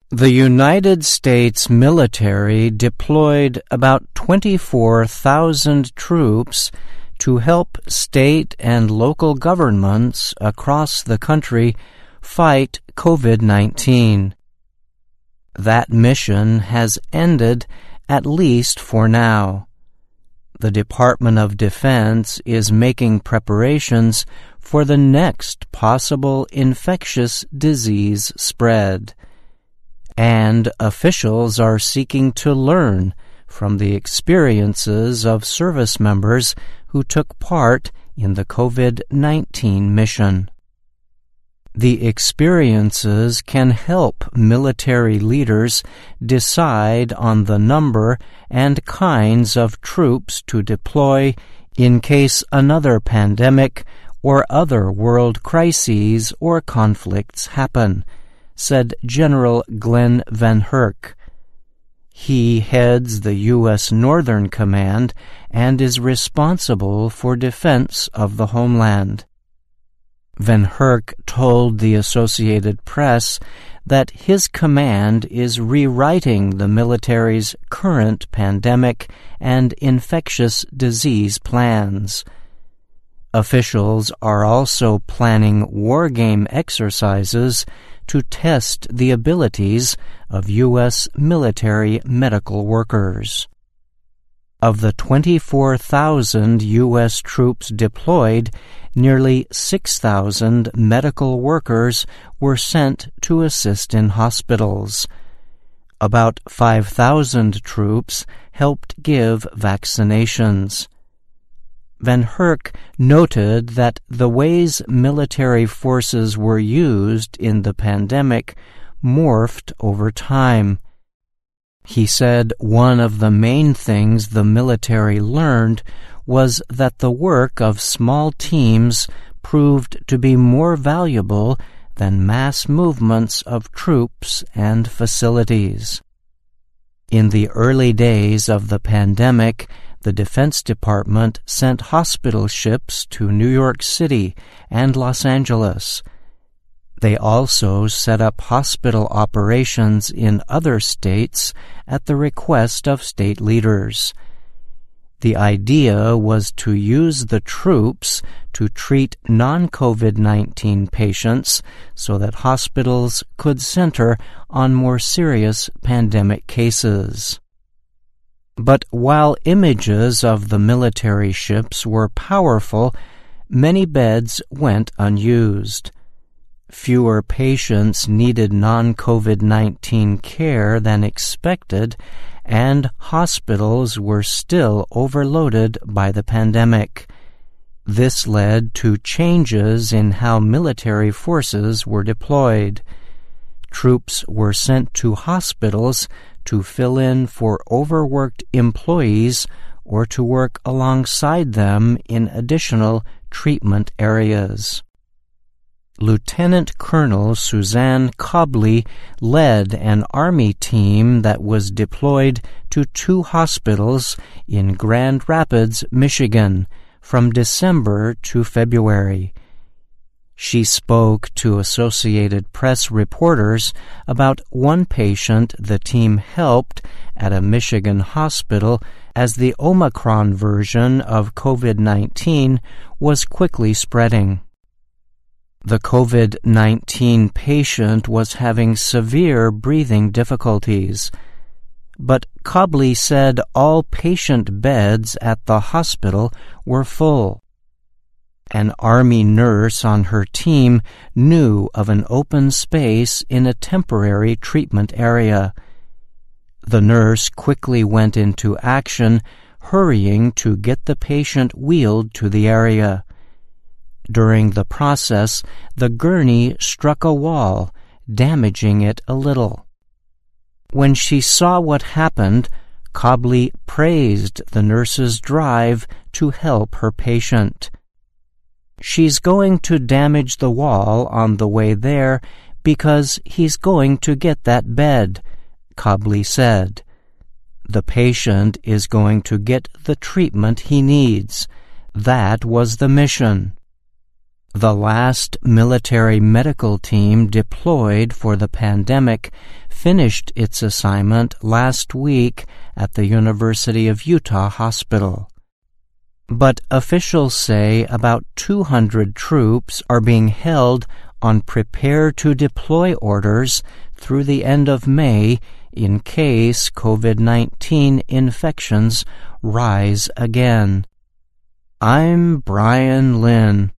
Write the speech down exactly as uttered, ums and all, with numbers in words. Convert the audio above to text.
The United States military deployed about twenty-four thousand troops to help state and local governments across the country fight COVID nineteen. That mission has ended, at least for now. The Department of Defense is making preparations for the next possible infectious disease spread, and officials are seeking to learn from the experiences of service members who took part in the COVID nineteen mission. The experiences can help military leaders decide on the number and kinds of troops to deploy in case another pandemic or other world crises or conflicts happen, said General Glenn VanHerck. He heads the U S Northern Command and is responsible for defense of the homeland. VanHerck told the Associated Press that his command is rewriting the military's current pandemic and infectious disease plans. Officials are also planning wargame exercises to test the abilities of U S military medical workers. Of the twenty-four thousand U S troops deployed, nearly six thousand medical workers were sent to assist in hospitals. About five thousand troops helped give vaccinations. VanHerck noted that the ways military forces were used in the pandemic morphed over time. He said one of the main things the military learned was that the work of small teams proved to be more valuable than mass movements of troops and facilities. In the early days of the pandemic, the Defense Department sent hospital ships to New York City and Los Angeles. They also set up hospital operations in other states at the request of state leaders. The idea was to use the troops to treat non-COVID nineteen patients so that hospitals could center on more serious pandemic cases. But while images of the military ships were powerful, many beds went unused. Fewer patients needed non-COVID nineteen care than expected, and hospitals were still overloaded by the pandemic. This led to changes in how military forces were deployed. Troops were sent to hospitals to fill in for overworked employees or to work alongside them in additional treatment areas. Lieutenant Colonel Suzanne Cobley led an Army team that was deployed to two hospitals in Grand Rapids, Michigan, from December to February. She spoke to Associated Press reporters about one patient the team helped at a Michigan hospital as the Omicron version of COVID nineteen was quickly spreading. The COVID nineteen patient was having severe breathing difficulties, but Cobley said all patient beds at the hospital were full. An Army nurse on her team knew of an open space in a temporary treatment area. The nurse quickly went into action, hurrying to get the patient wheeled to the area. During the process, the gurney struck a wall, damaging it a little. When she saw what happened, Cobley praised the nurse's drive to help her patient. "She's going to damage the wall on the way there because he's going to get that bed," Cobley said. "The patient is going to get the treatment he needs. That was the mission." The last military medical team deployed for the pandemic finished its assignment last week at the University of Utah Hospital. But officials say about two hundred troops are being held on prepare-to-deploy orders through the end of May in case COVID nineteen infections rise again. I'm Brian Lynn.